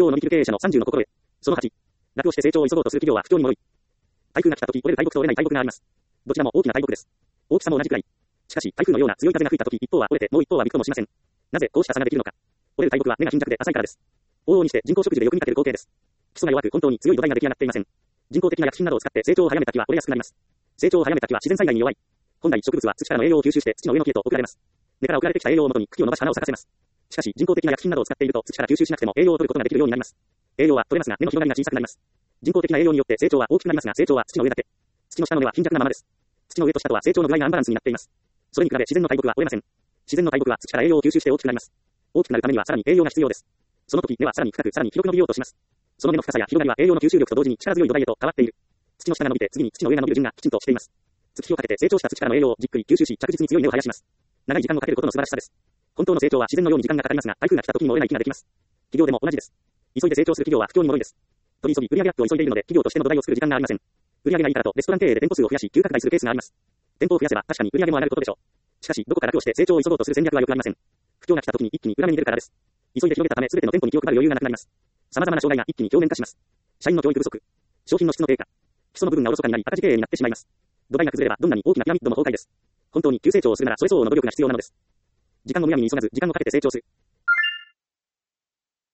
況を乗り切る経営者の30の心得。その8。楽をして成長を急ごうとする企業は不況に戻り。台風が来た時、折れる大木と折れない大木があります。どちらも大きな大木です。大きさも同じくらい。しかし、台風のような強い風が吹いた時、一方は折れて、もう一方はびくともしません。なぜこうした差ができるのか。折れる大木は根が貧弱で浅いからです。往々にして人工植樹でよく見かける光景です。基礎が弱く本当に強い土台が出来上がっていません。人工的な薬品などを使って成長を早めた木は折れやすくなります。成長を早めた木は自然災害に弱い。本来植物は土からの栄養を吸収して土の上の木へと送られます。根から送られてきた栄養をもとに茎を伸ばし花を咲かせます。しかし人工的な薬品などを使っていると土から吸収しなくても栄養を取ることができるようになります。栄養は取れますが根の広がりが小さくなります。人工的な栄養によって成長は大きくなりますが成長は土の上だけ。土の下の根は貧弱なままです。土の上と下とは成長の具合がアンバランスになっています。それに比べ自然の大木は折れません。自然の大木は土から栄養を吸収して大きくなります。大きくなるためにはさらに栄養が必要です。その時根はさらに深くさらに広く伸びようとします。その根の深さや広がりは栄養の吸収力と同時に力強い土台へと変わっている。土の下が伸びて次に土の上が伸びる順がきちんとしています。月日をかけて成長した土からの栄養をじっくり吸収し着実に強い根を生やします。長い時間をかけることの素晴らしさです。本当の成長は自然のように時間がかかりますが台風が来た時にも折れない木ができます。企業でも同じです。急いで成長する企業は不況に戻りです。取り急ぎ売上アップを急いでいるので企業としての土台を作る時間がありません。売上がいいからとレストラン経営で店舗数を増やし急拡大するケースがあります。店舗を増やせば確かに売上も上がることでしょう。しかしどこか楽をして成長を急ごうとする戦略はよくありません。不況が来た時に一気に裏目に出るからです。急いで広げたため全ての店舗に気を配る余裕がなくなります。様々な障害が一気に表面化します。社員の教育不足、商品の質の低下、基礎の部分がおろそかになり赤字経営になってしまいます。土台が崩れればどんなに大きなピラミッドも崩壊です。本当に急成長をするならそれ相応の努力が必要なのです。時間をむやみに急がず時間をかけて成長する。